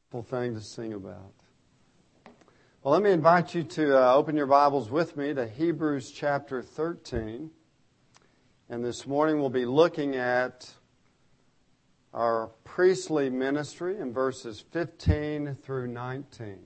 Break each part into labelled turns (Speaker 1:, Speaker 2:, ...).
Speaker 1: Thing to sing about. Well, let me invite you to open your Bibles with me to Hebrews chapter 13. And this morning we'll be looking at our priestly ministry in verses 15 through 19.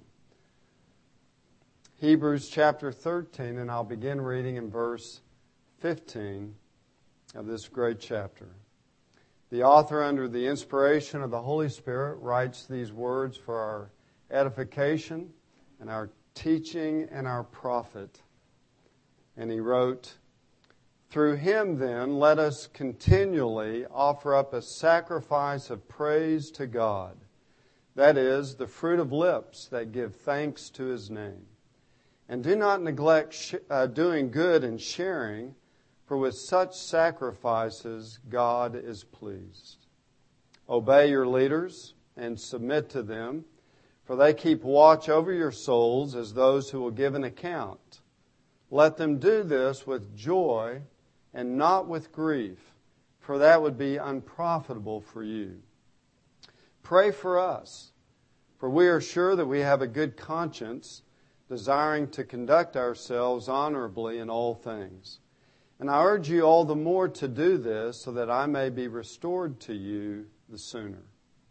Speaker 1: Hebrews chapter 13, and I'll begin reading in verse 15 of this great chapter. The author, under the inspiration of the Holy Spirit, writes these words for our edification and our teaching and our profit. And he wrote, "Through him, then, let us continually offer up a sacrifice of praise to God, that is, the fruit of lips that give thanks to his name. And do not neglect doing good and sharing, for with such sacrifices God is pleased. Obey your leaders and submit to them, for they keep watch over your souls as those who will give an account. Let them do this with joy and not with grief, for that would be unprofitable for you. Pray for us, for we are sure that we have a good conscience, desiring to conduct ourselves honorably in all things. And I urge you all the more to do this so that I may be restored to you the sooner."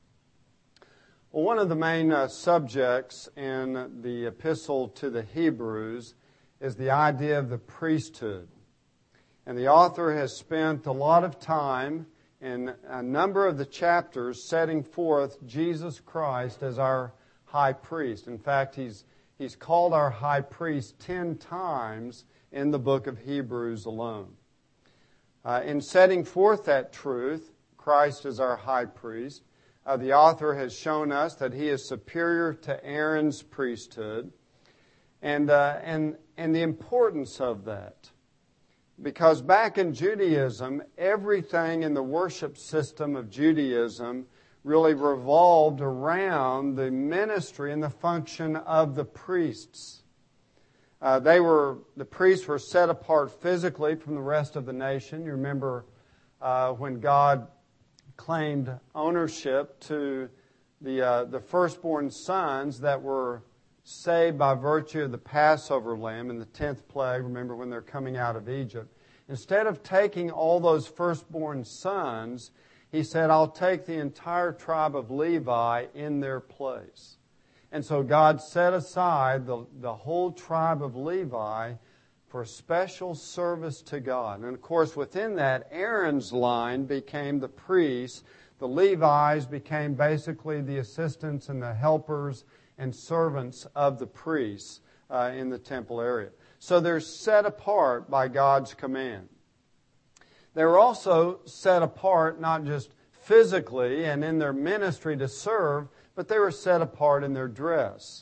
Speaker 1: Well, one of the main subjects in the epistle to the Hebrews is the idea of the priesthood. And the author has spent a lot of time in a number of the chapters setting forth Jesus Christ as our high priest. In fact, he's called our high priest 10 times in the book of Hebrews alone. In setting forth that truth, Christ is our high priest, the author has shown us that he is superior to Aaron's priesthood, and the importance of that. Because back in Judaism, everything in the worship system of Judaism really revolved around the ministry and the function of the priests. The priests were set apart physically from the rest of the nation. You remember when God claimed ownership to the firstborn sons that were saved by virtue of the Passover lamb in the 10th plague. Remember when they're coming out of Egypt. Instead of taking all those firstborn sons, he said, "I'll take the entire tribe of Levi in their place." And so God set aside the whole tribe of Levi for special service to God. And of course, within that, Aaron's line became the priests. The Levites became basically the assistants and the helpers and servants of the priests in the temple area. So they're set apart by God's command. They were also set apart not just physically and in their ministry to serve, but they were set apart in their dress.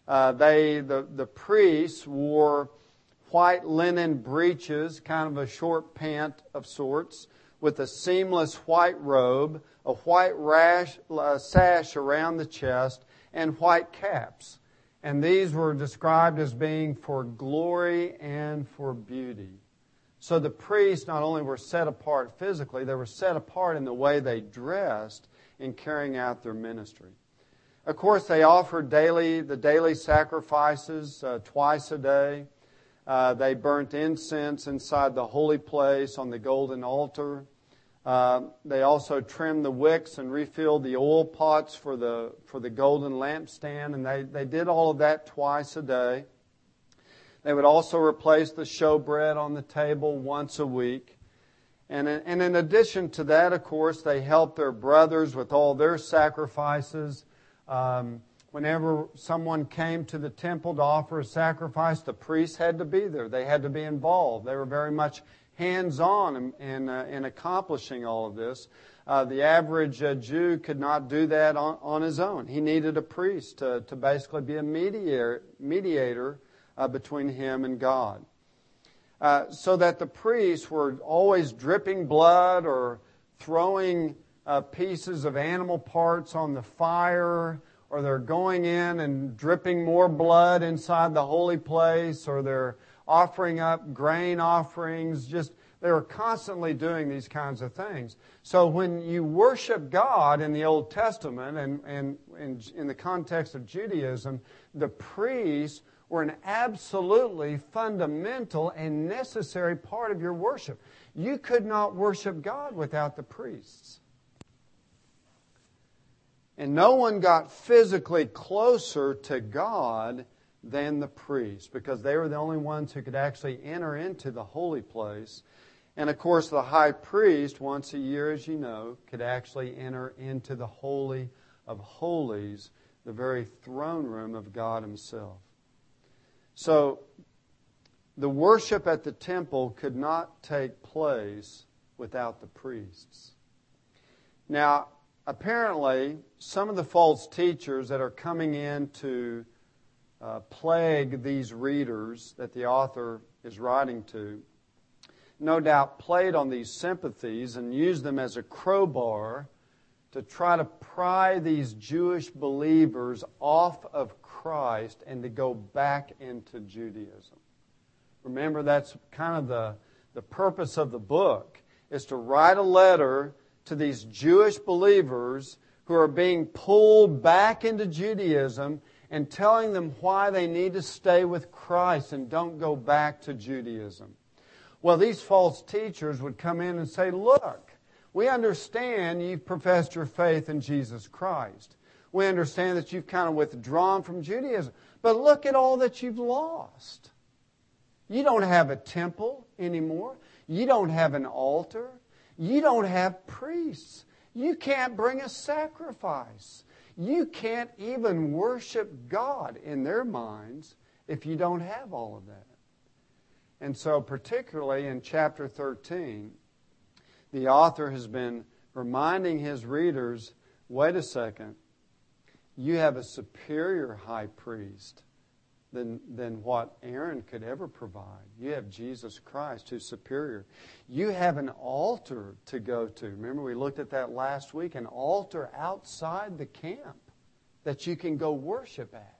Speaker 1: The priests wore white linen breeches, kind of a short pant of sorts, with a seamless white robe, a white sash around the chest, and white caps. And these were described as being for glory and for beauty. So the priests not only were set apart physically, they were set apart in the way they dressed in carrying out their ministry. Of course, they offered the daily sacrifices twice a day. They burnt incense inside the holy place on the golden altar. They also trimmed the wicks and refilled the oil pots for the golden lampstand, and they did all of that twice a day. They would also replace the showbread on the table once a week. And in addition to that, of course, they helped their brothers with all their sacrifices. Whenever someone came to the temple to offer a sacrifice, the priests had to be there. They had to be involved. They were very much hands-on in accomplishing all of this. The average Jew could not do that on his own. He needed a priest to basically be a mediator between him and God. So that the priests were always dripping blood or throwing pieces of animal parts on the fire, or they're going in and dripping more blood inside the holy place, or they're offering up grain offerings, just They were constantly doing these kinds of things. So when you worship God in the Old Testament and in the context of Judaism, the priests were an absolutely fundamental and necessary part of your worship. You could not worship God without the priests. And no one got physically closer to God than the priests, because they were the only ones who could actually enter into the holy place. And of course, the high priest, once a year, as you know, could actually enter into the Holy of Holies, the very throne room of God Himself. So, the worship at the temple could not take place without the priests. Now, apparently, some of the false teachers that are coming in to plague these readers that the author is writing to, no doubt played on these sympathies and used them as a crowbar to try to pry these Jewish believers off of Christ and to go back into Judaism. Remember, that's kind of the purpose of the book, is to write a letter to these Jewish believers who are being pulled back into Judaism and telling them why they need to stay with Christ and don't go back to Judaism. Well, these false teachers would come in and say, look, we understand you've professed your faith in Jesus Christ. We understand that you've kind of withdrawn from Judaism. But look at all that you've lost. You don't have a temple anymore. You don't have an altar. You don't have priests. You can't bring a sacrifice. You can't even worship God in their minds if you don't have all of that. And so particularly in chapter 13, the author has been reminding his readers, wait a second, you have a superior high priest than what Aaron could ever provide. You have Jesus Christ, who's superior. You have an altar to go to. Remember, we looked at that last week, an altar outside the camp that you can go worship at.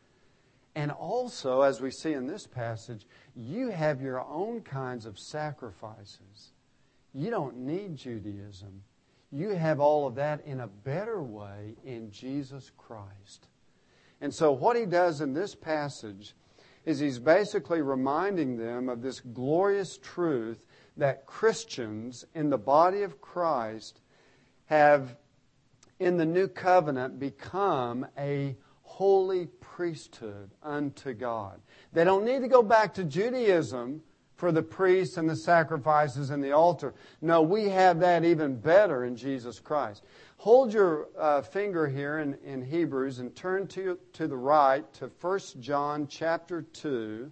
Speaker 1: And also, as we see in this passage, you have your own kinds of sacrifices. You don't need Judaism. You have all of that in a better way in Jesus Christ. And so what he does in this passage is he's basically reminding them of this glorious truth that Christians in the body of Christ have, in the new covenant, become a holy priesthood unto God. They don't need to go back to Judaism for the priests and the sacrifices and the altar. No, we have that even better in Jesus Christ. Hold your finger here in Hebrews and turn to the right to 1 John chapter 2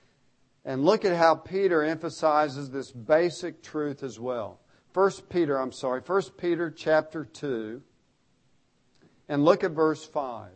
Speaker 1: and look at how Peter emphasizes this basic truth as well. 1 Peter chapter 2 and look at verse 5.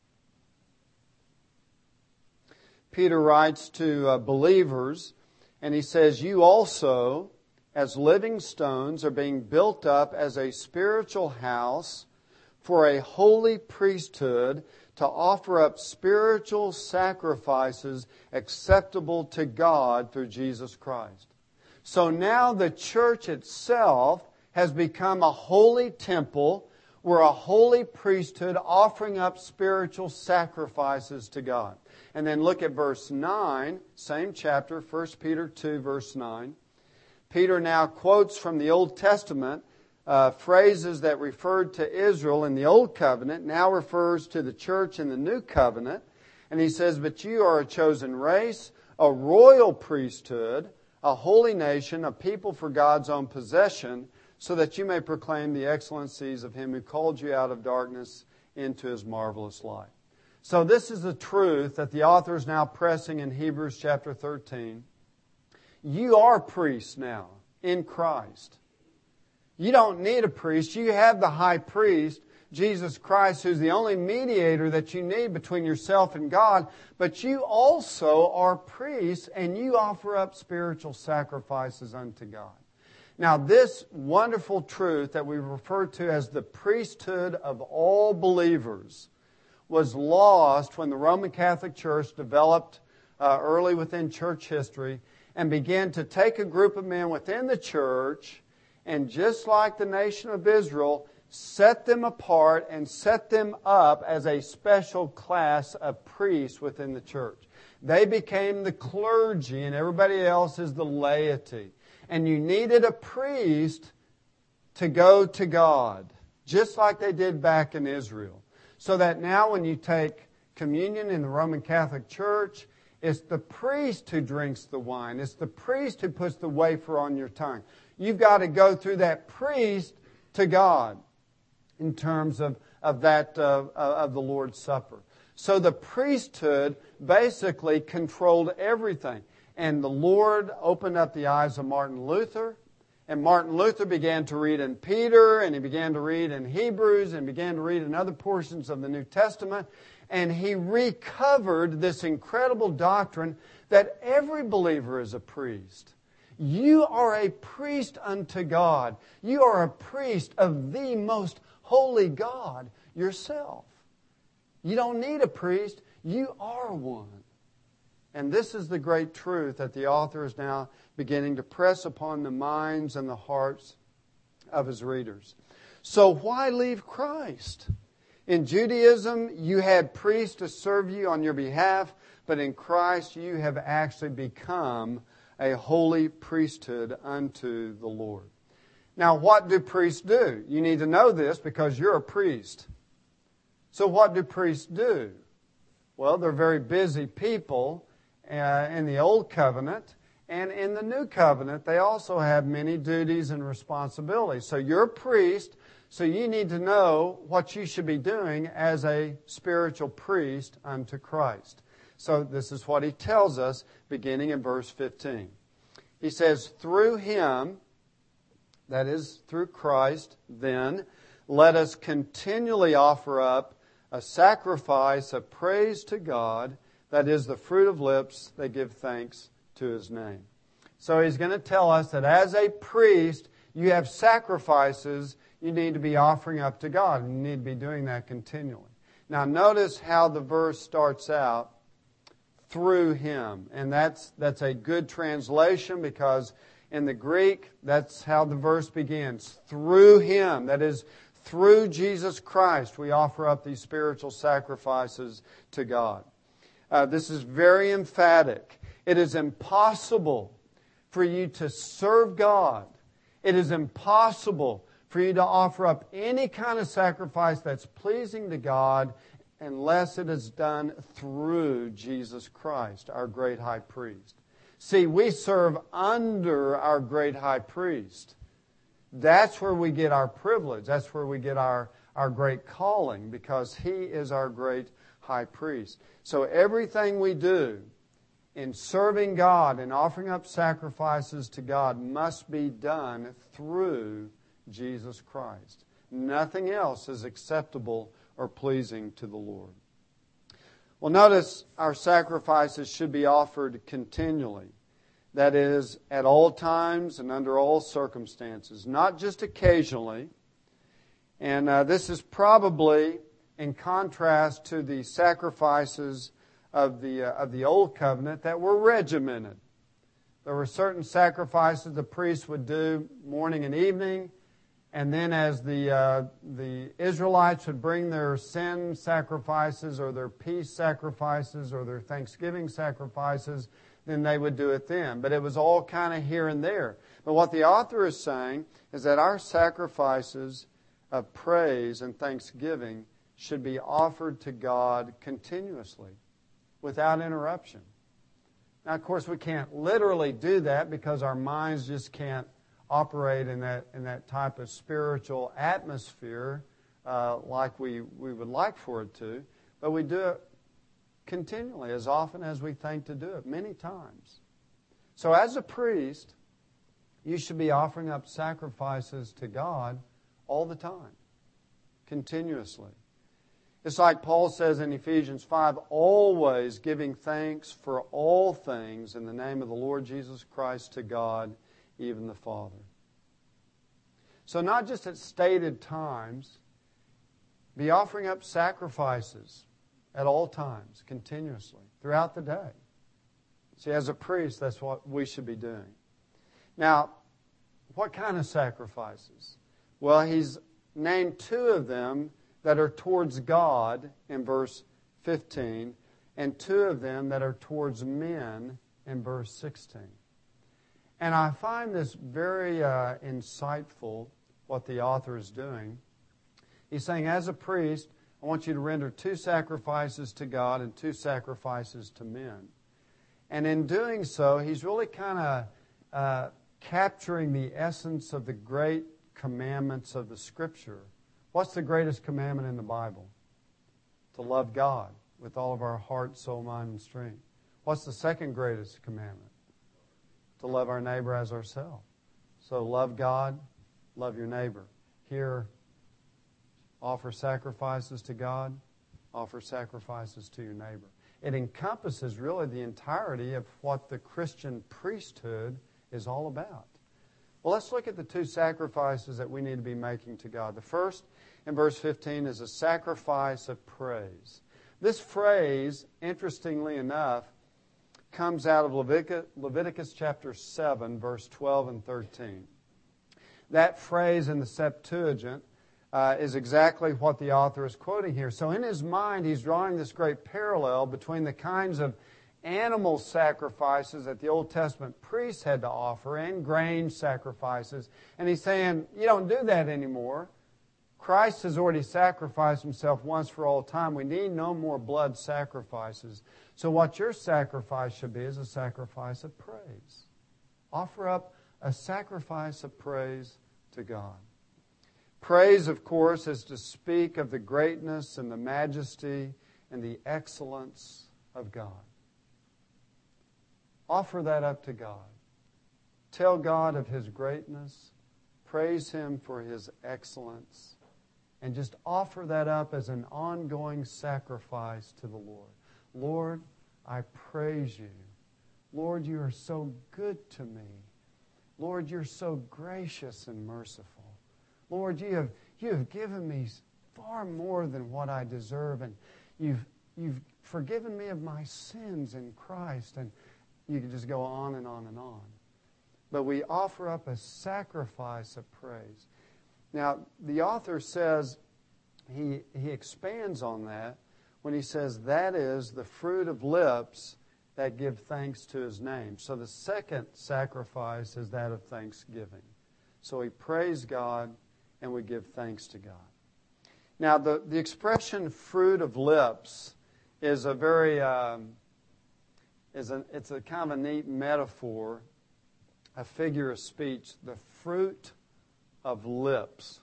Speaker 1: Peter writes to believers, and he says, you also, as living stones, are being built up as a spiritual house for a holy priesthood to offer up spiritual sacrifices acceptable to God through Jesus Christ. So now the church itself has become a holy temple. We're a holy priesthood offering up spiritual sacrifices to God. And then look at verse 9, same chapter, 1 Peter 2, verse 9. Peter now quotes from the Old Testament phrases that referred to Israel in the Old Covenant, now refers to the church in the New Covenant. And he says, but you are a chosen race, a royal priesthood, a holy nation, a people for God's own possession, so that you may proclaim the excellencies of Him who called you out of darkness into His marvelous light. So this is the truth that the author is now pressing in Hebrews chapter 13. You are priests now in Christ. You don't need a priest. You have the high priest, Jesus Christ, who's the only mediator that you need between yourself and God. But you also are priests, and you offer up spiritual sacrifices unto God. Now, this wonderful truth that we refer to as the priesthood of all believers was lost when the Roman Catholic Church developed early within church history, and began to take a group of men within the church and, just like the nation of Israel, set them apart and set them up as a special class of priests within the church. They became the clergy and everybody else is the laity. And you needed a priest to go to God, just like they did back in Israel. So that now when you take communion in the Roman Catholic Church, it's the priest who drinks the wine. It's the priest who puts the wafer on your tongue. You've got to go through that priest to God in terms of the Lord's Supper. So the priesthood basically controlled everything. And the Lord opened up the eyes of Martin Luther. And Martin Luther began to read in Peter, and he began to read in Hebrews, and began to read in other portions of the New Testament. And he recovered this incredible doctrine that every believer is a priest. You are a priest unto God. You are a priest of the most holy God yourself. You don't need a priest. You are one. And this is the great truth that the author is now beginning to press upon the minds and the hearts of his readers. So why leave Christ? In Judaism, you had priests to serve you on your behalf, but in Christ you have actually become a holy priesthood unto the Lord. Now, what do priests do? You need to know this because you're a priest. So what do priests do? Well, they're very busy people in the Old Covenant. And in the New Covenant, they also have many duties and responsibilities. So you're a priest, so you need to know what you should be doing as a spiritual priest unto Christ. So this is what he tells us beginning in verse 15. He says, through Him, that is, through Christ, then, let us continually offer up a sacrifice of praise to God, that is the fruit of lips that give thanks to His name. So he's going to tell us that as a priest, you have sacrifices you need to be offering up to God, and you need to be doing that continually. Now notice how the verse starts out, through Him. And that's a good translation because in the Greek, that's how the verse begins. Through Him, that is, through Jesus Christ, we offer up these spiritual sacrifices to God. This is very emphatic. It is impossible for you to serve God. It is impossible for you to offer up any kind of sacrifice that's pleasing to God unless it is done through Jesus Christ, our great high priest. See, we serve under our great high priest. That's where we get our privilege. That's where we get our great calling, because He is our great high priest. So everything we do in serving God and offering up sacrifices to God must be done through Jesus Christ. Nothing else is acceptable or pleasing to the Lord. Well, notice our sacrifices should be offered continually. That is, at all times and under all circumstances, not just occasionally. And this is probably in contrast to the sacrifices of the Old Covenant that were regimented. There were certain sacrifices the priests would do morning and evening, and then as the Israelites would bring their sin sacrifices or their peace sacrifices or their thanksgiving sacrifices, then they would do it then. But it was all kind of here and there. But what the author is saying is that our sacrifices of praise and thanksgiving should be offered to God continuously, without interruption. Now, of course, we can't literally do that because our minds just can't operate in that type of spiritual atmosphere like we would like for it to. But we do it continually, as often as we think to do it, many times. So as a priest, you should be offering up sacrifices to God all the time, continuously. It's like Paul says in Ephesians 5, always giving thanks for all things in the name of the Lord Jesus Christ to God, even the Father. So not just at stated times, be offering up sacrifices at all times, continuously, throughout the day. See, as a priest, that's what we should be doing. Now, what kind of sacrifices? Well, he's named two of them that are towards God in verse 15, and two of them that are towards men in verse 16. And I find this very insightful, what the author is doing. He's saying, as a priest, I want you to render two sacrifices to God and two sacrifices to men. And in doing so, he's really kind of capturing the essence of the great commandments of the Scripture. What's the greatest commandment in the Bible? To love God with all of our heart, soul, mind, and strength. What's the second greatest commandment? To love our neighbor as ourselves. So love God, love your neighbor. Here, offer sacrifices to God, offer sacrifices to your neighbor. It encompasses really the entirety of what the Christian priesthood is all about. Well, let's look at the two sacrifices that we need to be making to God. The first, in verse 15, is a sacrifice of praise. This phrase, interestingly enough, comes out of Leviticus chapter 7, verse 12 and 13. That phrase in the Septuagint is exactly what the author is quoting here. So in his mind, he's drawing this great parallel between the kinds of animal sacrifices that the Old Testament priests had to offer and grain sacrifices. And he's saying, you don't do that anymore. Christ has already sacrificed himself once for all time. We need no more blood sacrifices. So what your sacrifice should be is a sacrifice of praise. Offer up a sacrifice of praise to God. Praise, of course, is to speak of the greatness and the majesty and the excellence of God. Offer that up to God. Tell God of His greatness. Praise Him for His excellence. And just offer that up as an ongoing sacrifice to the Lord. Lord, I praise You. Lord, You are so good to me. Lord, You're so gracious and merciful. Lord, you have given me far more than what I deserve, and you've forgiven me of my sins in Christ. And you can just go on and on and on. But we offer up a sacrifice of praise. Now, the author says, he expands on that when he says, that is the fruit of lips that give thanks to His name. So the second sacrifice is that of thanksgiving. So we praise God and we give thanks to God. Now, the expression fruit of lips is a very, it's a kind of a neat metaphor, a figure of speech, the fruit of lips.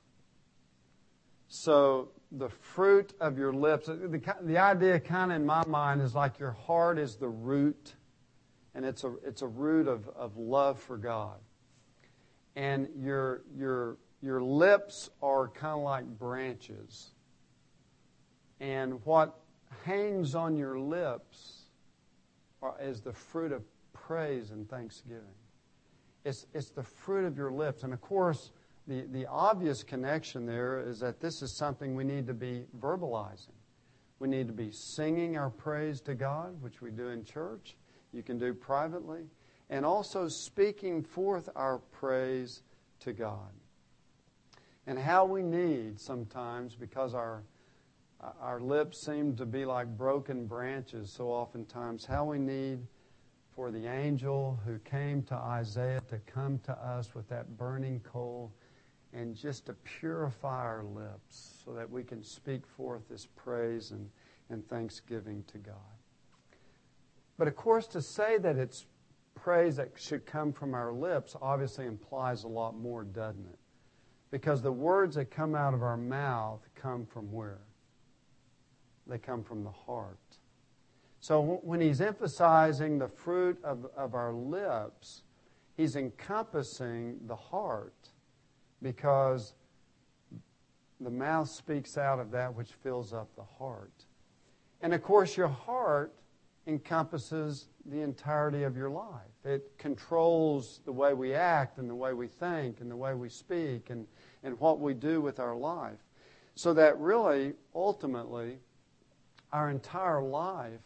Speaker 1: So the fruit of your lips, the idea kind of in my mind is like your heart is the root, and it's a root of love for God. And your lips are kind of like branches. And what hangs on your lips is the fruit of praise and thanksgiving. It's the fruit of your lips. And of course, the obvious connection there is that this is something we need to be verbalizing. We need to be singing our praise to God, which we do in church. You can do privately. And also speaking forth our praise to God. And how we need sometimes, because our lips seem to be like broken branches so oftentimes, how we need for the angel who came to Isaiah to come to us with that burning coal and just to purify our lips so that we can speak forth this praise and thanksgiving to God. But of course, to say that it's praise that should come from our lips obviously implies a lot more, doesn't it? Because the words that come out of our mouth come from where? They come from the heart. So when he's emphasizing the fruit of our lips, he's encompassing the heart, because the mouth speaks out of that which fills up the heart. And of course, your heart encompasses the entirety of your life. It controls the way we act and the way we think and the way we speak and what we do with our life. So that really, ultimately, our entire life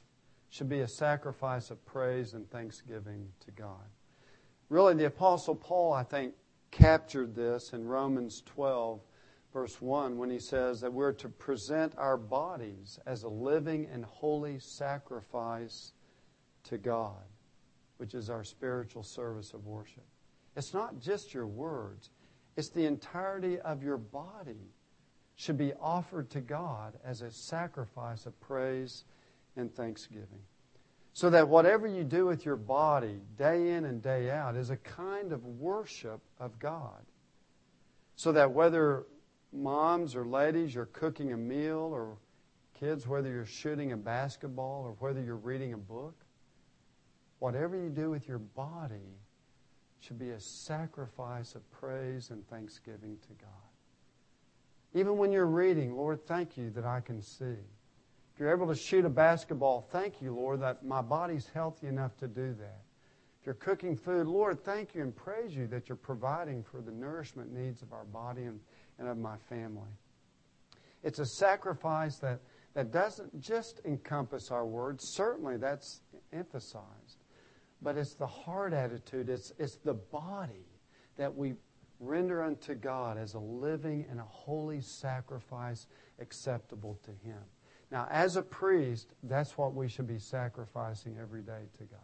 Speaker 1: should be a sacrifice of praise and thanksgiving to God. Really, the Apostle Paul, I think, captured this in Romans 12, verse 1, when he says that we're to present our bodies as a living and holy sacrifice to God, which is our spiritual service of worship. It's not just your words. It's the entirety of your body should be offered to God as a sacrifice of praise and thanksgiving. So that whatever you do with your body day in and day out is a kind of worship of God. So that whether moms or ladies, you're cooking a meal, or kids, whether you're shooting a basketball or whether you're reading a book, whatever you do with your body should be a sacrifice of praise and thanksgiving to God. Even when you're reading, Lord, thank you that I can see. If you're able to shoot a basketball, thank you, Lord, that my body's healthy enough to do that. If you're cooking food, Lord, thank you and praise you that you're providing for the nourishment needs of our body and of my family. It's a sacrifice that doesn't just encompass our words. Certainly that's emphasized. But it's the heart attitude. It's the body that we render unto God as a living and a holy sacrifice acceptable to Him. Now, as a priest, that's what we should be sacrificing every day to God.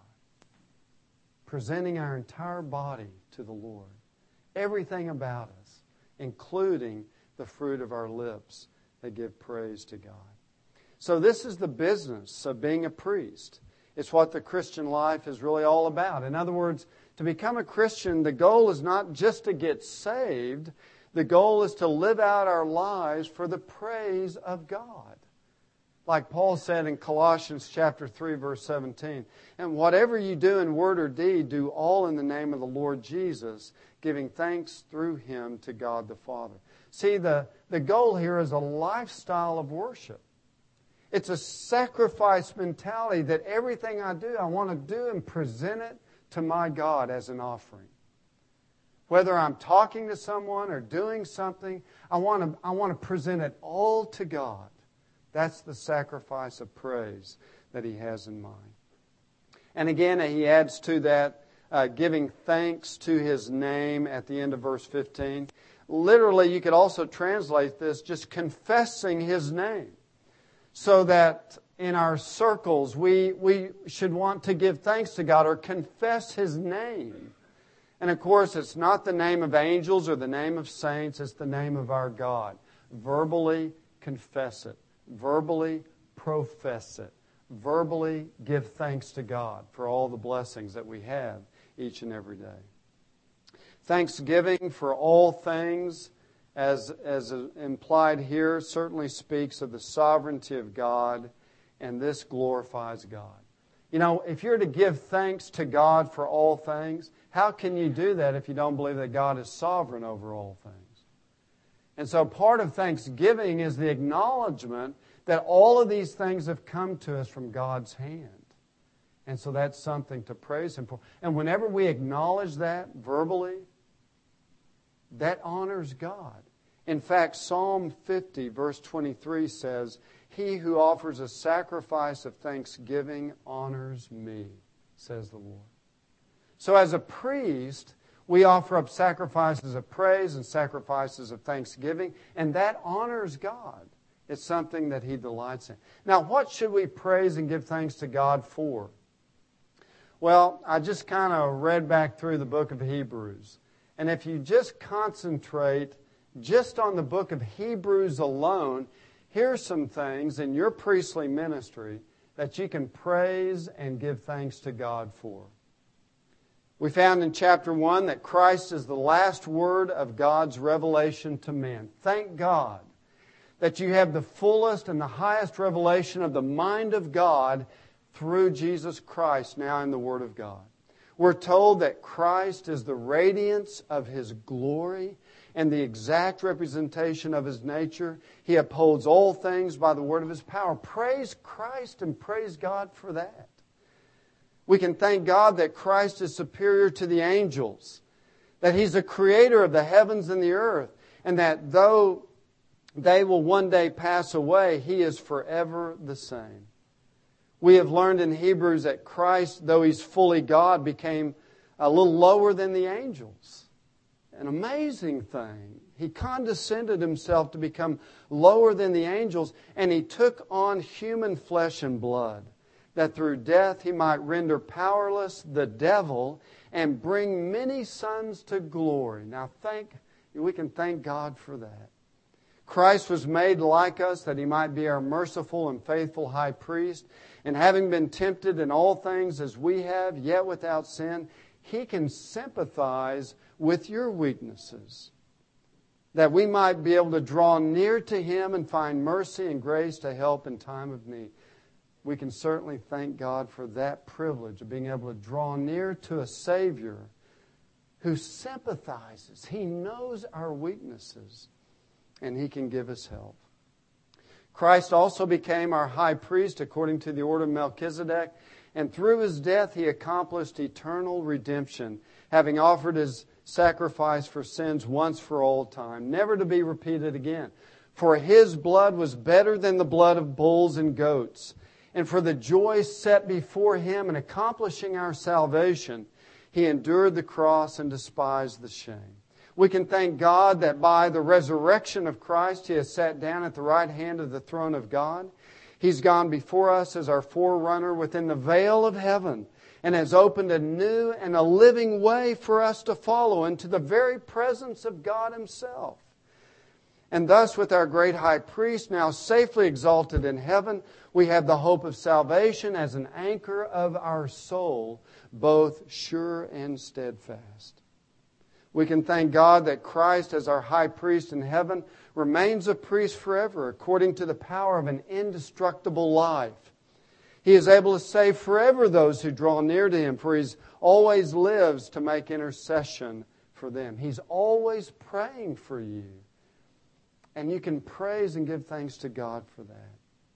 Speaker 1: Presenting our entire body to the Lord. Everything about us, including the fruit of our lips that give praise to God. So this is the business of being a priest. It's what the Christian life is really all about. In other words, to become a Christian, the goal is not just to get saved. The goal is to live out our lives for the praise of God. Like Paul said in Colossians chapter 3, verse 17, and whatever you do in word or deed, do all in the name of the Lord Jesus, giving thanks through Him to God the Father. See, the goal here is a lifestyle of worship. It's a sacrifice mentality that everything I do, I want to do and present it to my God as an offering. Whether I'm talking to someone or doing something, I want to present it all to God. That's the sacrifice of praise that He has in mind. And again, He adds to that, giving thanks to His name at the end of verse 15. Literally, you could also translate this just confessing His name. So that in our circles, we should want to give thanks to God or confess His name. And of course, it's not the name of angels or the name of saints. It's the name of our God. Verbally confess it. Verbally profess it. Verbally give thanks to God for all the blessings that we have each and every day. Thanksgiving for all things, as implied here, certainly speaks of the sovereignty of God, and this glorifies God. You know, if you're to give thanks to God for all things, how can you do that if you don't believe that God is sovereign over all things? And so part of thanksgiving is the acknowledgement that all of these things have come to us from God's hand. And so that's something to praise Him for. And whenever we acknowledge that verbally, that honors God. In fact, Psalm 50, verse 23 says, He who offers a sacrifice of thanksgiving honors me, says the Lord. So as a priest, we offer up sacrifices of praise and sacrifices of thanksgiving, and that honors God. It's something that He delights in. Now, what should we praise and give thanks to God for? Well, I just kind of read back through the book of Hebrews. And if you just concentrate just on the book of Hebrews alone, here's some things in your priestly ministry that you can praise and give thanks to God for. We found in chapter 1 that Christ is the last word of God's revelation to men. Thank God that you have the fullest and the highest revelation of the mind of God through Jesus Christ now in the Word of God. We're told that Christ is the radiance of His glory and the exact representation of His nature. He upholds all things by the word of His power. Praise Christ and praise God for that. We can thank God that Christ is superior to the angels, that He's the creator of the heavens and the earth, and that though they will one day pass away, He is forever the same. We have learned in Hebrews that Christ, though He's fully God, became a little lower than the angels. An amazing thing. He condescended Himself to become lower than the angels, and He took on human flesh and blood, that through death He might render powerless the devil and bring many sons to glory. Now we can thank God for that. Christ was made like us that He might be our merciful and faithful high priest. And having been tempted in all things as we have, yet without sin, He can sympathize with your weaknesses, that we might be able to draw near to Him and find mercy and grace to help in time of need. We can certainly thank God for that privilege of being able to draw near to a Savior who sympathizes. He knows our weaknesses, and He can give us help. Christ also became our high priest according to the order of Melchizedek, and through His death He accomplished eternal redemption, having offered His sacrifice for sins once for all time, never to be repeated again. For His blood was better than the blood of bulls and goats, and for the joy set before Him in accomplishing our salvation, He endured the cross and despised the shame. We can thank God that by the resurrection of Christ, He has sat down at the right hand of the throne of God. He's gone before us as our forerunner within the veil of heaven and has opened a new and a living way for us to follow into the very presence of God Himself. And thus, with our great high priest now safely exalted in heaven, we have the hope of salvation as an anchor of our soul, both sure and steadfast. We can thank God that Christ, as our high priest in heaven, remains a priest forever according to the power of an indestructible life. He is able to save forever those who draw near to Him, for He always lives to make intercession for them. He's always praying for you. And you can praise and give thanks to God for that.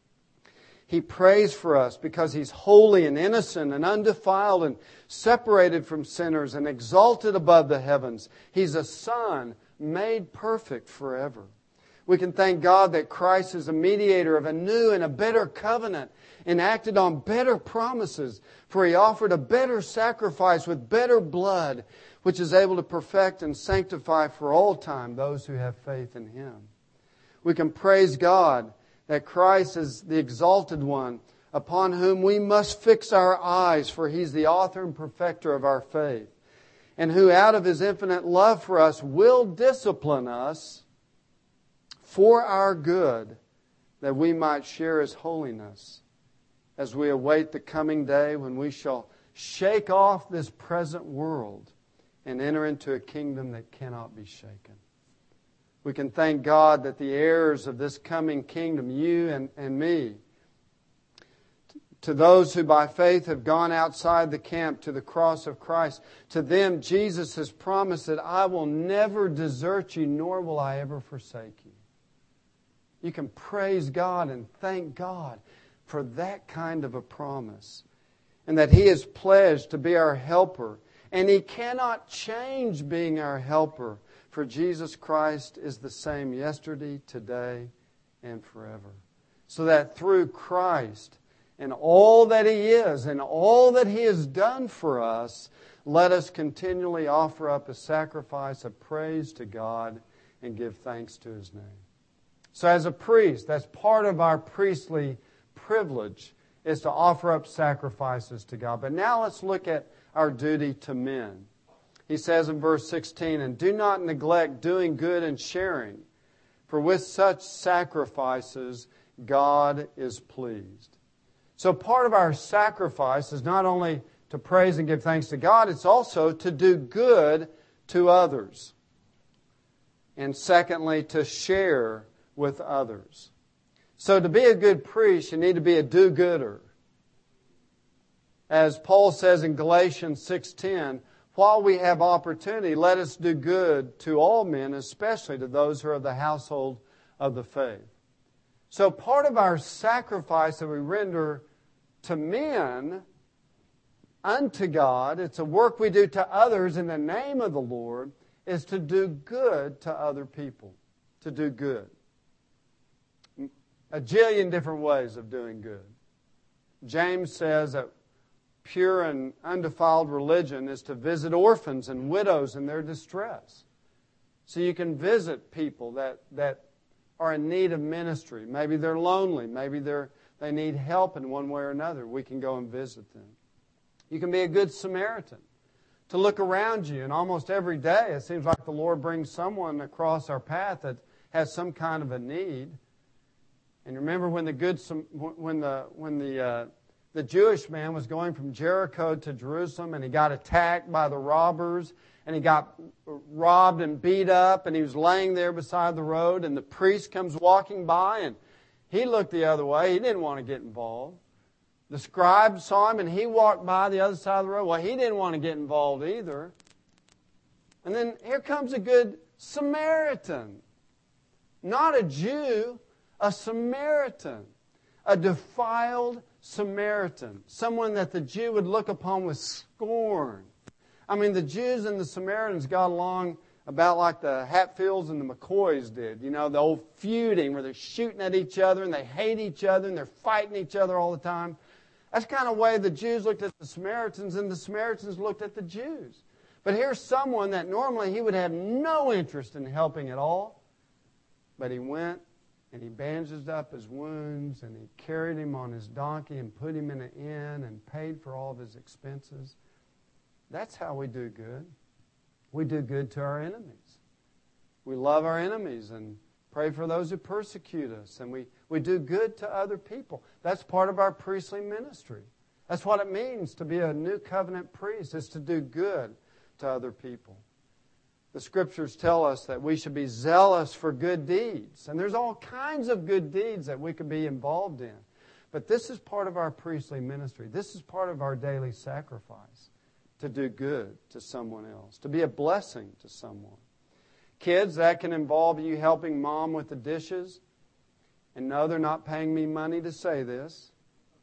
Speaker 1: He prays for us because He's holy and innocent and undefiled and separated from sinners and exalted above the heavens. He's a Son made perfect forever. We can thank God that Christ is a mediator of a new and a better covenant and acted on better promises, for He offered a better sacrifice with better blood, which is able to perfect and sanctify for all time those who have faith in Him. We can praise God that Christ is the exalted one upon whom we must fix our eyes, for He's the author and perfecter of our faith, and who out of His infinite love for us will discipline us for our good, that we might share His holiness as we await the coming day when we shall shake off this present world and enter into a kingdom that cannot be shaken. We can thank God that the heirs of this coming kingdom, you and me, to those who by faith have gone outside the camp to the cross of Christ, to them Jesus has promised that I will never desert you, nor will I ever forsake you. You can praise God and thank God for that kind of a promise, and that He is pledged to be our helper, and He cannot change being our helper. For Jesus Christ is the same yesterday, today, and forever. So that through Christ and all that He is and all that He has done for us, let us continually offer up a sacrifice of praise to God and give thanks to His name. So as a priest, that's part of our priestly privilege, is to offer up sacrifices to God. But now let's look at our duty to men. He says in verse 16, "And do not neglect doing good and sharing, for with such sacrifices God is pleased." So part of our sacrifice is not only to praise and give thanks to God, it's also to do good to others. And secondly, to share with others. So to be a good priest, you need to be a do-gooder. As Paul says in Galatians 6:10, while we have opportunity, let us do good to all men, especially to those who are of the household of the faith. So part of our sacrifice that we render to men unto God, it's a work we do to others in the name of the Lord, is to do good to other people. To do good. A jillion different ways of doing good. James says that pure and undefiled religion is to visit orphans and widows in their distress. So you can visit people that are in need of ministry. Maybe they're lonely. Maybe they need help in one way or another. We can go and visit them. You can be a good Samaritan. To look around you, and almost every day it seems like the Lord brings someone across our path that has some kind of a need. And remember when the Jewish man was going from Jericho to Jerusalem, and he got attacked by the robbers, and he got robbed and beat up, and he was laying there beside the road, and the priest comes walking by, and he looked the other way. He didn't want to get involved. The scribe saw him, and he walked by the other side of the road. Well, he didn't want to get involved either. And then here comes a good Samaritan. Not a Jew, a Samaritan. A defiled Samaritan. Someone that the Jew would look upon with scorn. I mean, the Jews and the Samaritans got along about like the Hatfields and the McCoys did. You know, the old feuding where they're shooting at each other and they hate each other and they're fighting each other all the time. That's the kind of way the Jews looked at the Samaritans and the Samaritans looked at the Jews. But here's someone that normally he would have no interest in helping at all. But he went and he bandaged up his wounds and he carried him on his donkey and put him in an inn and paid for all of his expenses. That's how we do good. We do good to our enemies. We love our enemies and pray for those who persecute us. And we do good to other people. That's part of our priestly ministry. That's what it means to be a new covenant priest, is to do good to other people. The Scriptures tell us that we should be zealous for good deeds. And there's all kinds of good deeds that we could be involved in. But this is part of our priestly ministry. This is part of our daily sacrifice, to do good to someone else, to be a blessing to someone. Kids, that can involve you helping mom with the dishes. And no, they're not paying me money to say this.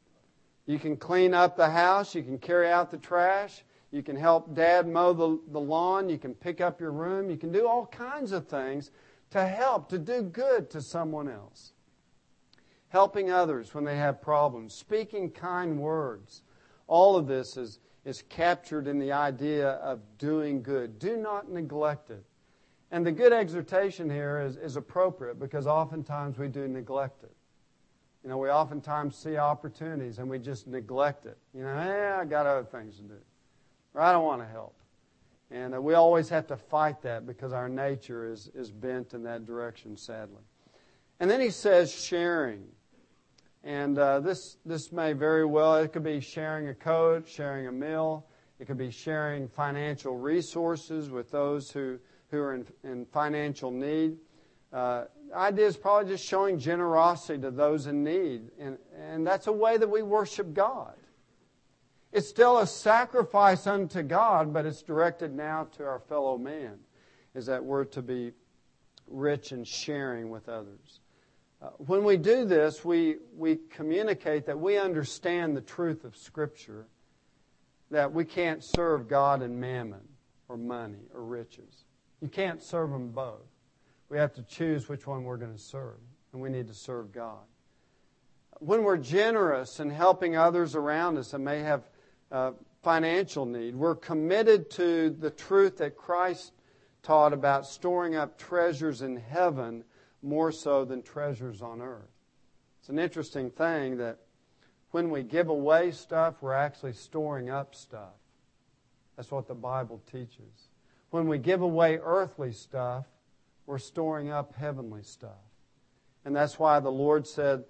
Speaker 1: You can clean up the house. You can carry out the trash. You can help dad mow the lawn. You can pick up your room. You can do all kinds of things to help, to do good to someone else. Helping others when they have problems. Speaking kind words. All of this is captured in the idea of doing good. Do not neglect it. And the good exhortation here is appropriate because oftentimes we do neglect it. You know, we oftentimes see opportunities and we just neglect it. You know, I got other things to do. Or I don't want to help. And we always have to fight that because our nature is bent in that direction, sadly. And then he says sharing. And this may very well, it could be sharing a coat, sharing a meal. It could be sharing financial resources with those who are in financial need. The idea is probably just showing generosity to those in need. And that's a way that we worship God. It's still a sacrifice unto God, but it's directed now to our fellow man, is that we're to be rich in sharing with others. When we do this, we communicate that we understand the truth of Scripture, that we can't serve God and mammon or money or riches. You can't serve them both. We have to choose which one we're going to serve, and we need to serve God. When we're generous in helping others around us that may have financial need, we're committed to the truth that Christ taught about storing up treasures in heaven more so than treasures on earth. It's an interesting thing that when we give away stuff, we're actually storing up stuff. That's what the Bible teaches. When we give away earthly stuff, we're storing up heavenly stuff. And that's why the Lord said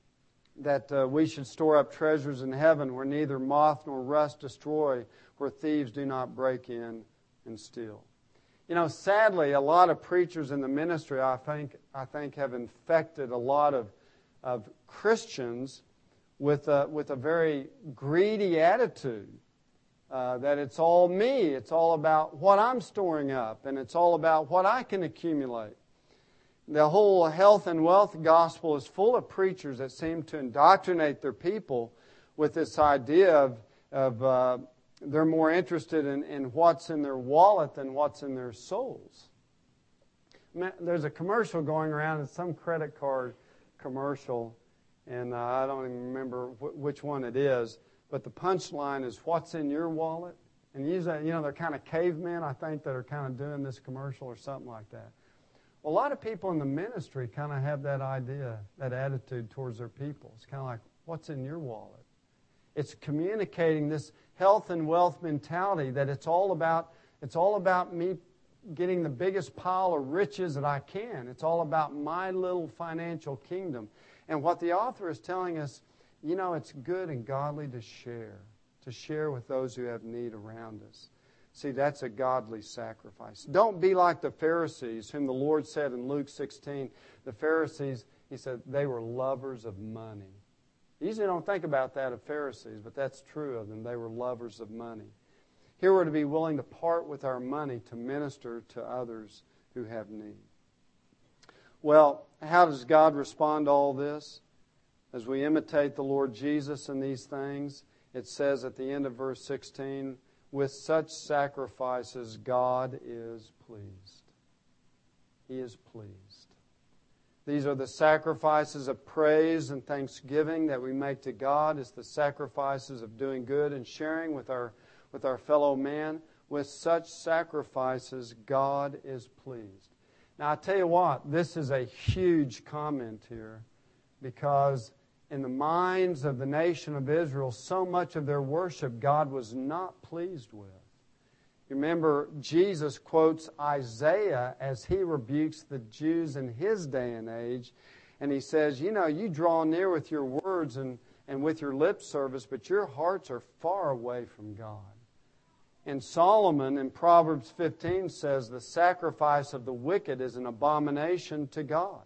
Speaker 1: that we should store up treasures in heaven where neither moth nor rust destroy, where thieves do not break in and steal. You know, sadly, a lot of preachers in the ministry, I think have infected a lot of Christians with a very greedy attitude. That it's all me, it's all about what I'm storing up, and it's all about what I can accumulate. The whole health and wealth gospel is full of preachers that seem to indoctrinate their people with this idea of they're more interested in what's in their wallet than what's in their souls. There's a commercial going around, it's some credit card commercial, And I don't even remember which one it is. But the punchline is, what's in your wallet? And usually, they're kind of cavemen, I think, that are kind of doing this commercial or something like that. Well, a lot of people in the ministry kind of have that idea, that attitude towards their people. It's kind of like, what's in your wallet? It's communicating this health and wealth mentality that it's all about me getting the biggest pile of riches that I can. It's all about my little financial kingdom. And what the author is telling us, it's good and godly to share with those who have need around us. See, that's a godly sacrifice. Don't be like the Pharisees, whom the Lord said in Luke 16. The Pharisees, He said, they were lovers of money. You usually don't think about that of Pharisees, but that's true of them. They were lovers of money. Here we're to be willing to part with our money to minister to others who have need. Well, how does God respond to all this? As we imitate the Lord Jesus in these things, it says at the end of verse 16, with such sacrifices God is pleased. He is pleased. These are the sacrifices of praise and thanksgiving that we make to God. It's the sacrifices of doing good and sharing with our fellow man. With such sacrifices, God is pleased. Now, I tell you what, this is a huge comment here, because in the minds of the nation of Israel, so much of their worship God was not pleased with. You remember, Jesus quotes Isaiah as he rebukes the Jews in his day and age. And he says, you draw near with your words and with your lip service, but your hearts are far away from God. And Solomon in Proverbs 15 says, the sacrifice of the wicked is an abomination to God.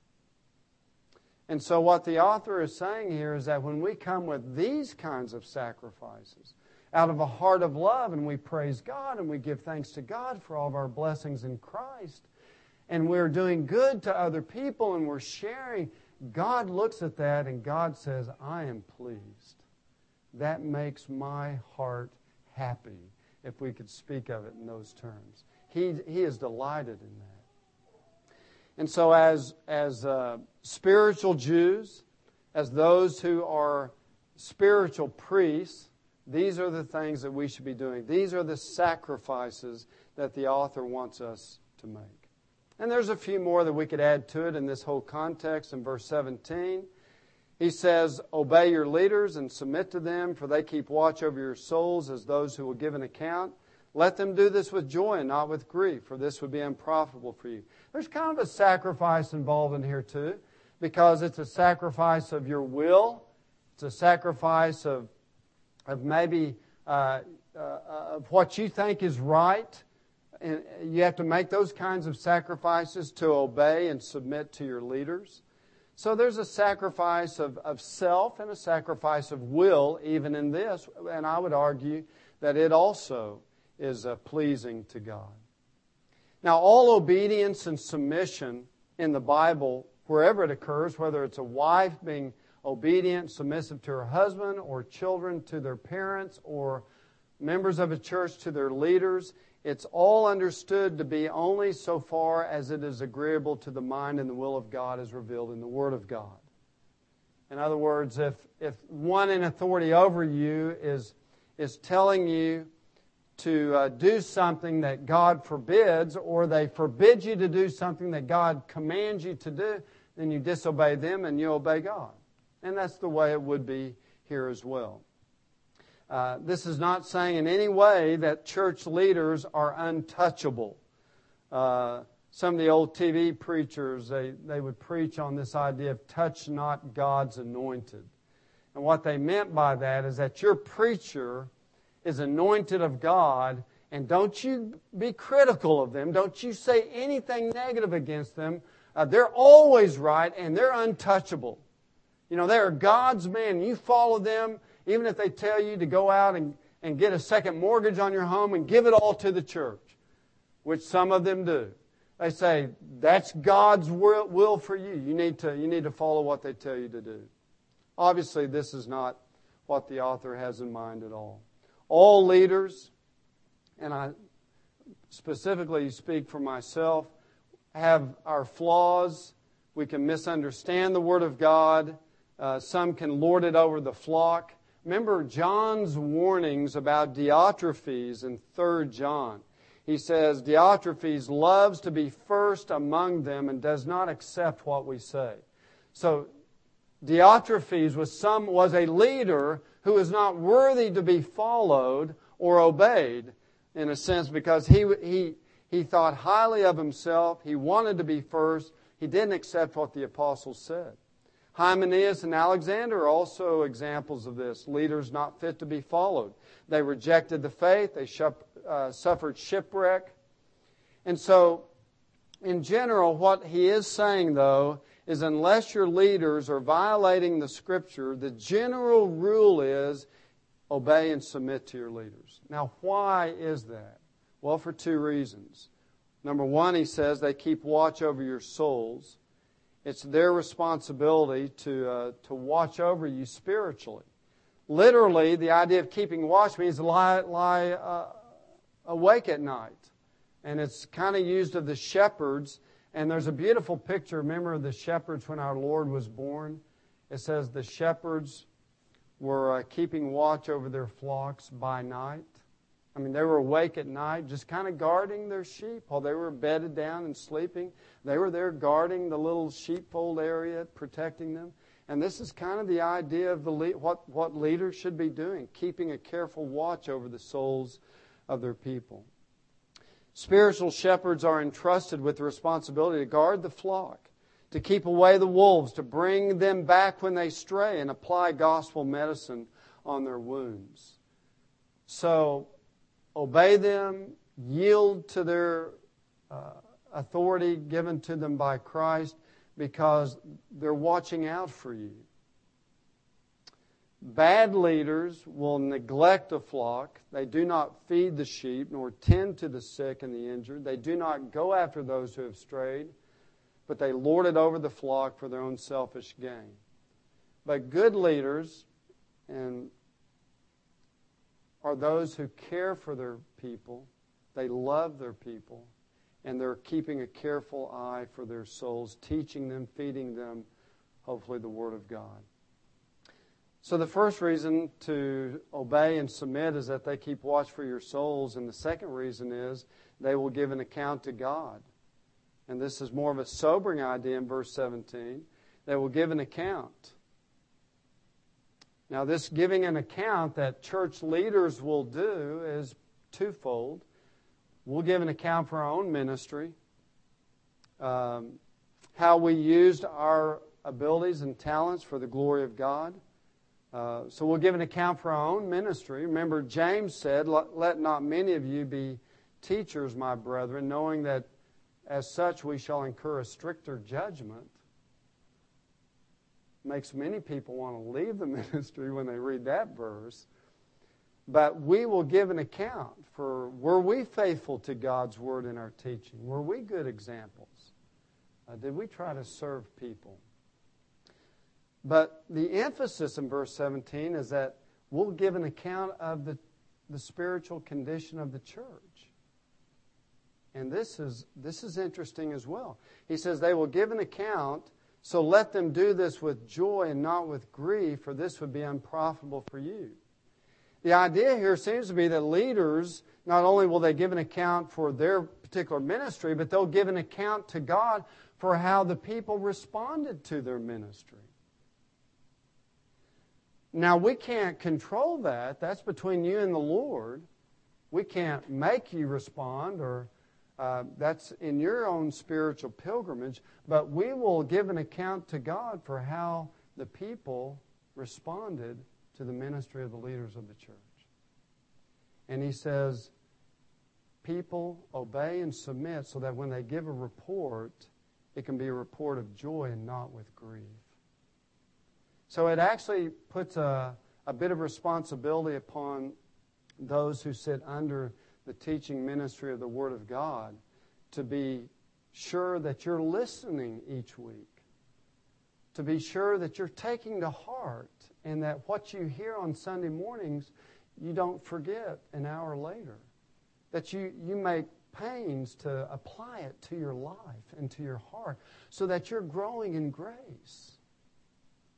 Speaker 1: And so what the author is saying here is that when we come with these kinds of sacrifices, out of a heart of love, and we praise God and we give thanks to God for all of our blessings in Christ, and we're doing good to other people and we're sharing, God looks at that and God says, I am pleased. That makes my heart happy, if we could speak of it in those terms. He is delighted in that. And so as spiritual Jews, as those who are spiritual priests, these are the things that we should be doing. These are the sacrifices that the author wants us to make. And there's a few more that we could add to it in this whole context. In verse 17, he says, obey your leaders and submit to them, for they keep watch over your souls as those who will give an account. Let them do this with joy and not with grief, for this would be unprofitable for you. There's kind of a sacrifice involved in here too, because it's a sacrifice of your will. It's a sacrifice of maybe of what you think is right. And you have to make those kinds of sacrifices to obey and submit to your leaders. So there's a sacrifice of self and a sacrifice of will even in this. And I would argue that it also is pleasing to God. Now, all obedience and submission in the Bible, wherever it occurs, whether it's a wife being obedient, submissive to her husband, or children to their parents, or members of a church to their leaders, it's all understood to be only so far as it is agreeable to the mind and the will of God as revealed in the Word of God. In other words, if one in authority over you is telling you to do something that God forbids, or they forbid you to do something that God commands you to do, then you disobey them and you obey God. And that's the way it would be here as well. This is not saying in any way that church leaders are untouchable. Some of the old TV preachers, they would preach on this idea of touch not God's anointed. And what they meant by that is that your preacher is anointed of God, and don't you be critical of them. Don't you say anything negative against them. They're always right, and they're untouchable. They're God's man. You follow them, even if they tell you to go out and get a second mortgage on your home and give it all to the church, which some of them do. They say, that's God's will for you. You need to follow what they tell you to do. Obviously, this is not what the author has in mind at all. All leaders, and I specifically speak for myself, have our flaws. We can misunderstand the Word of God. Some can lord it over the flock. Remember John's warnings about Diotrephes in 3 John. He says, Diotrephes loves to be first among them and does not accept what we say. So Diotrephes was a leader who is not worthy to be followed or obeyed, in a sense, because he thought highly of himself. He wanted to be first. He didn't accept what the apostles said. Hymenaeus and Alexander are also examples of this. Leaders not fit to be followed. They rejected the faith. They suffered shipwreck. And so, in general, what he is saying, though, is unless your leaders are violating the Scripture, the general rule is obey and submit to your leaders. Now, why is that? Well, for 2 reasons. Number 1, he says they keep watch over your souls. It's their responsibility to watch over you spiritually. Literally, the idea of keeping watch means lie awake at night. And it's kind of used of the shepherds. And there's a beautiful picture, remember, of the shepherds when our Lord was born. It says the shepherds were keeping watch over their flocks by night. I mean, they were awake at night, just kind of guarding their sheep while they were bedded down and sleeping. They were there guarding the little sheepfold area, protecting them. And this is kind of the idea of what leaders should be doing, keeping a careful watch over the souls of their people. Spiritual shepherds are entrusted with the responsibility to guard the flock, to keep away the wolves, to bring them back when they stray, and apply gospel medicine on their wounds. So, obey them, yield to their authority given to them by Christ, because they're watching out for you. Bad leaders will neglect a flock. They do not feed the sheep, nor tend to the sick and the injured. They do not go after those who have strayed, but they lord it over the flock for their own selfish gain. But good leaders are those who care for their people. They love their people, and they're keeping a careful eye for their souls, teaching them, feeding them, hopefully, the Word of God. So the first reason to obey and submit is that they keep watch for your souls. And the second reason is they will give an account to God. And this is more of a sobering idea in verse 17. They will give an account. Now, this giving an account that church leaders will do is twofold. We'll give an account for our own ministry, how we used our abilities and talents for the glory of God. So we'll give an account for our own ministry. Remember, James said, "Let not many of you be teachers, my brethren, knowing that as such we shall incur a stricter judgment." Makes many people want to leave the ministry when they read that verse. But we will give an account for, were we faithful to God's Word in our teaching? Were we good examples? Did we try to serve people? But the emphasis in verse 17 is that we'll give an account of the spiritual condition of the church. And this is interesting as well. He says they will give an account, so let them do this with joy and not with grief, for this would be unprofitable for you. The idea here seems to be that leaders, not only will they give an account for their particular ministry, but they'll give an account to God for how the people responded to their ministry. Now, we can't control that. That's between you and the Lord. We can't make you respond, or that's in your own spiritual pilgrimage. But we will give an account to God for how the people responded to the ministry of the leaders of the church. And he says, people obey and submit so that when they give a report, it can be a report of joy and not with grief. So it actually puts a bit of responsibility upon those who sit under the teaching ministry of the Word of God to be sure that you're listening each week, to be sure that you're taking to heart, and that what you hear on Sunday mornings, you don't forget an hour later, that you make pains to apply it to your life and to your heart so that you're growing in grace.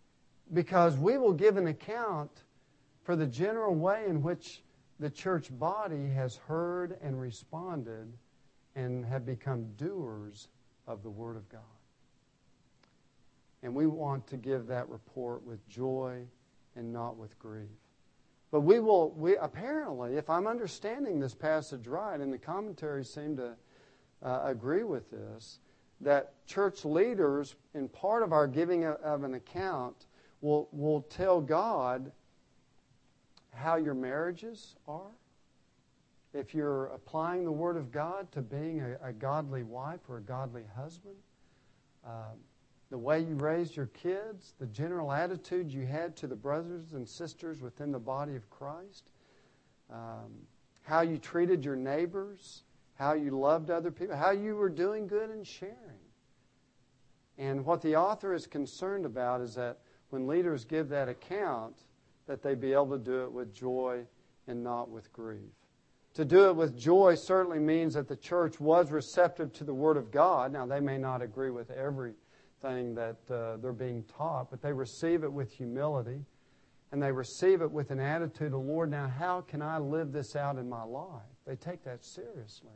Speaker 1: because we will give an account for the general way in which the church body has heard and responded and have become doers of the Word of God. And we want to give that report with joy and not with grief. But we apparently, if I'm understanding this passage right, and the commentaries seem to agree with this, that church leaders, in part of our giving of an account, will tell God how your marriages are. If you're applying the Word of God to being a godly wife or a godly husband, the way you raised your kids, the general attitude you had to the brothers and sisters within the body of Christ, how you treated your neighbors, how you loved other people, how you were doing good and sharing. And what the author is concerned about is that when leaders give that account, that they be able to do it with joy and not with grief. To do it with joy certainly means that the church was receptive to the Word of God. Now, they may not agree with everything that they're being taught, but they receive it with humility, and they receive it with an attitude of, Lord, now how can I live this out in my life? They take that seriously.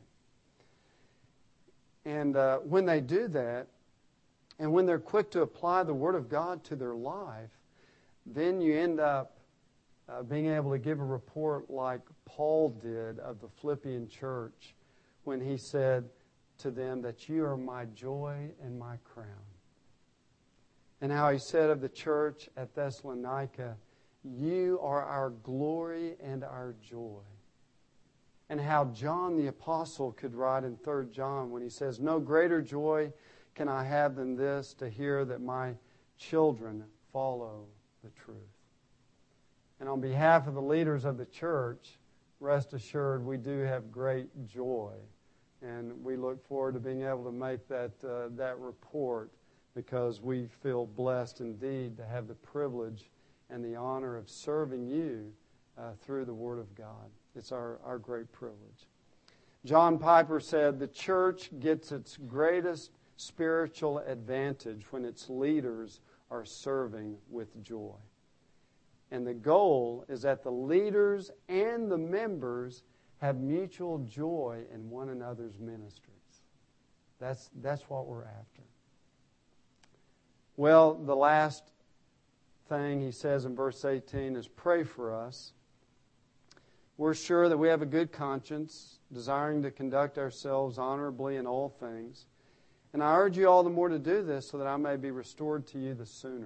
Speaker 1: And when they do that, and when they're quick to apply the Word of God to their life, then you end up being able to give a report like Paul did of the Philippian church when he said to them that you are my joy and my crown. And how he said of the church at Thessalonica, you are our glory and our joy. And how John the Apostle could write in 3 John when he says, no greater joy can I have than this, to hear that my children follow the truth. And on behalf of the leaders of the church, rest assured we do have great joy. And we look forward to being able to make that report, because we feel blessed indeed to have the privilege and the honor of serving you through the Word of God. It's our great privilege. John Piper said, the church gets its greatest spiritual advantage when its leaders are serving with joy. And the goal is that the leaders and the members have mutual joy in one another's ministries. That's what we're after. Well, the last thing he says in verse 18 is pray for us. We're sure that we have a good conscience, desiring to conduct ourselves honorably in all things. And I urge you all the more to do this so that I may be restored to you the sooner.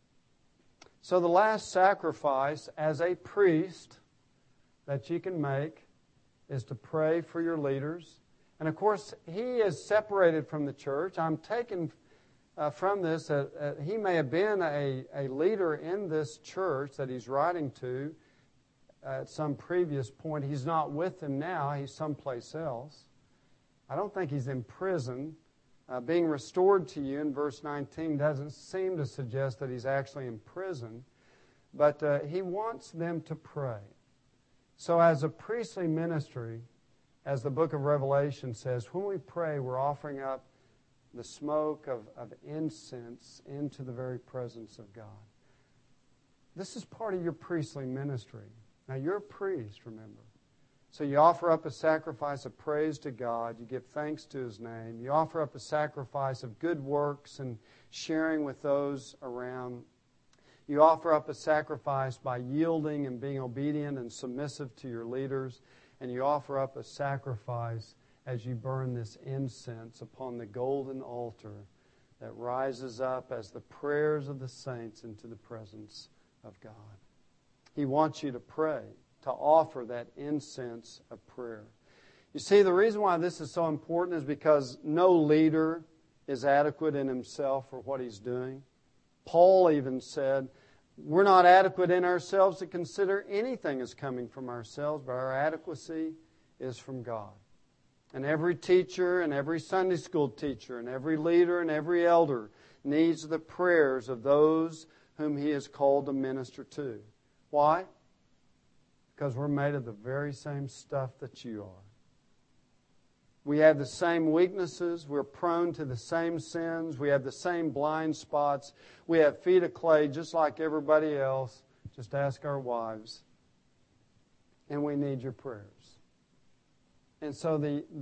Speaker 1: So the last sacrifice as a priest that you can make is to pray for your leaders. And of course, he is separated from the church. I'm taken from this that he may have been a leader in this church that he's writing to at some previous point. He's not with them now. He's someplace else. I don't think he's in prison. Being restored to you in verse 19 doesn't seem to suggest that he's actually in prison. But he wants them to pray. So as a priestly ministry, as the book of Revelation says, when we pray, we're offering up the smoke of incense into the very presence of God. This is part of your priestly ministry. Now, you're a priest, remember. So you offer up a sacrifice of praise to God. You give thanks to His name. You offer up a sacrifice of good works and sharing with those around. You offer up a sacrifice by yielding and being obedient and submissive to your leaders. And you offer up a sacrifice as you burn this incense upon the golden altar that rises up as the prayers of the saints into the presence of God. He wants you to pray, to offer that incense of prayer. You see, the reason why this is so important is because no leader is adequate in himself for what he's doing. Paul even said, we're not adequate in ourselves to consider anything as coming from ourselves, but our adequacy is from God. And every teacher and every Sunday school teacher and every leader and every elder needs the prayers of those whom he is called to minister to. Why? Because we're made of the very same stuff that you are. We have the same weaknesses. We're prone to the same sins. We have the same blind spots. We have feet of clay just like everybody else. Just ask our wives. And we need your prayers. And so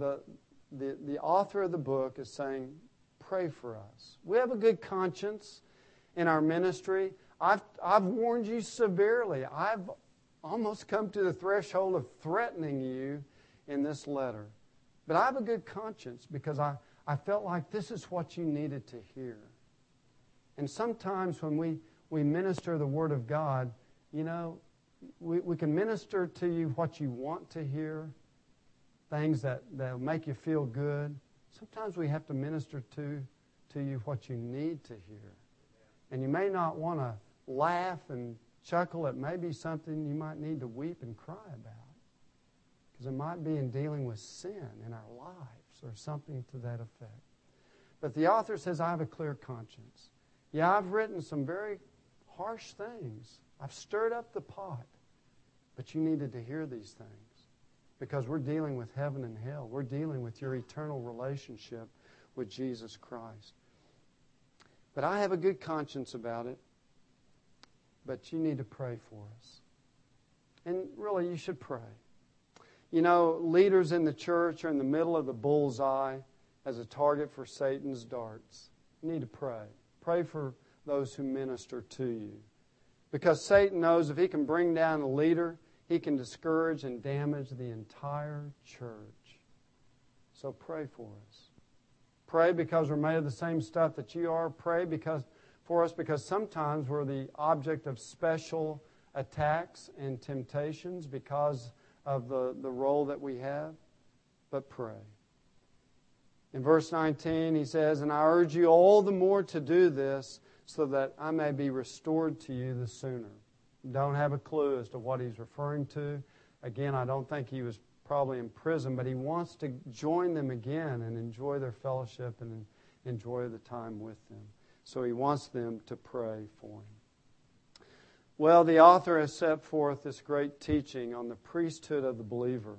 Speaker 1: the author of the book is saying, pray for us. We have a good conscience in our ministry. I've warned you severely. I've almost come to the threshold of threatening you in this letter. But I have a good conscience because I felt like this is what you needed to hear. And sometimes when we minister the Word of God, you know, we can minister to you what you want to hear, things that make you feel good. Sometimes we have to minister to you what you need to hear. And you may not want to laugh and chuckle at maybe something you might need to weep and cry about. Because it might be in dealing with sin in our lives or something to that effect. But the author says, I have a clear conscience. Yeah, I've written some very harsh things. I've stirred up the pot. But you needed to hear these things. Because we're dealing with heaven and hell. We're dealing with your eternal relationship with Jesus Christ. But I have a good conscience about it. But you need to pray for us. And really, you should pray. You know, leaders in the church are in the middle of the bullseye as a target for Satan's darts. You need to pray. Pray for those who minister to you. Because Satan knows if he can bring down a leader, he can discourage and damage the entire church. So pray for us. Pray because we're made of the same stuff that you are. Pray for us because sometimes we're the object of special attacks and temptations because of the role that we have. But pray. In verse 19 he says, and I urge you all the more to do this so that I may be restored to you the sooner. Don't have a clue as to what he's referring to. Again, I don't think he was probably in prison, but he wants to join them again and enjoy their fellowship and enjoy the time with them. So he wants them to pray for him. Well, the author has set forth this great teaching on the priesthood of the believer.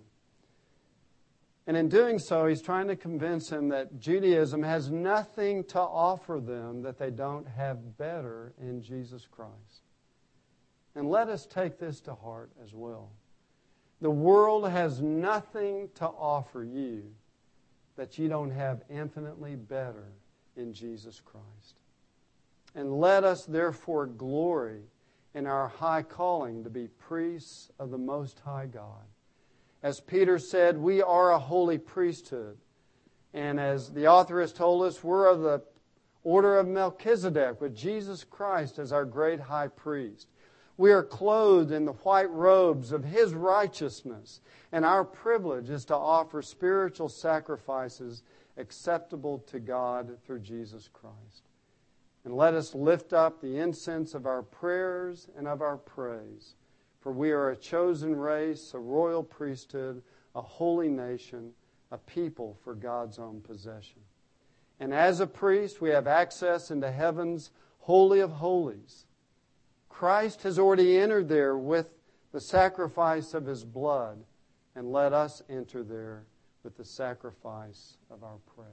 Speaker 1: And in doing so, he's trying to convince them that Judaism has nothing to offer them that they don't have better in Jesus Christ. And let us take this to heart as well. The world has nothing to offer you that you don't have infinitely better in Jesus Christ. And let us therefore glory in our high calling to be priests of the Most High God. As Peter said, we are a holy priesthood. And as the author has told us, we're of the order of Melchizedek with Jesus Christ as our great high priest. We are clothed in the white robes of His righteousness, and our privilege is to offer spiritual sacrifices acceptable to God through Jesus Christ. And let us lift up the incense of our prayers and of our praise, for we are a chosen race, a royal priesthood, a holy nation, a people for God's own possession. And as a priest, we have access into heaven's holy of holies. Christ has already entered there with the sacrifice of His blood, and let us enter there with the sacrifice of our praise.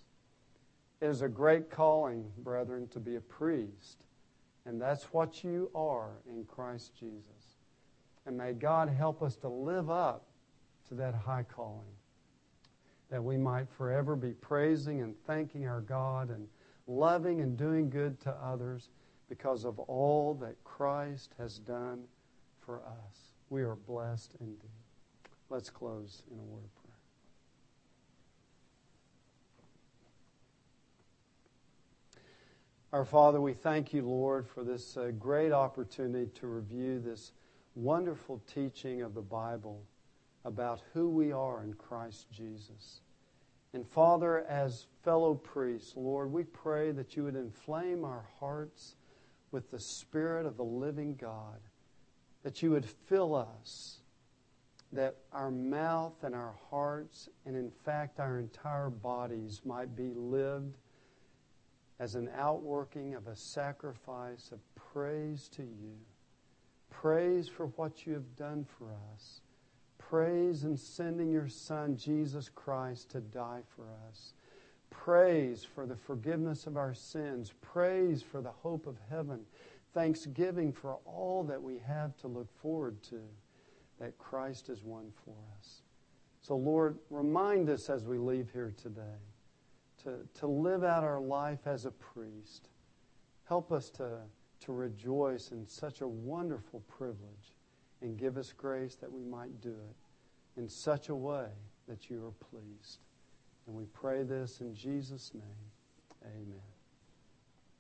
Speaker 1: It is a great calling, brethren, to be a priest, and that's what you are in Christ Jesus. And may God help us to live up to that high calling, that we might forever be praising and thanking our God and loving and doing good to others because of all that Christ has done for us. We are blessed indeed. Let's close in a word of prayer. Our Father, we thank you, Lord, for this great opportunity to review this wonderful teaching of the Bible about who we are in Christ Jesus. And Father, as fellow priests, Lord, we pray that you would inflame our hearts with the Spirit of the living God, that you would fill us, that our mouth and our hearts, and in fact our entire bodies might be lived as an outworking of a sacrifice of praise to you. Praise for what you have done for us. Praise in sending your Son, Jesus Christ, to die for us. Praise for the forgiveness of our sins. Praise for the hope of heaven. Thanksgiving for all that we have to look forward to, that Christ has won for us. So, Lord, remind us as we leave here today to live out our life as a priest. Help us to rejoice in such a wonderful privilege, and give us grace that we might do it in such a way that you are pleased. And we pray this in Jesus' name. Amen.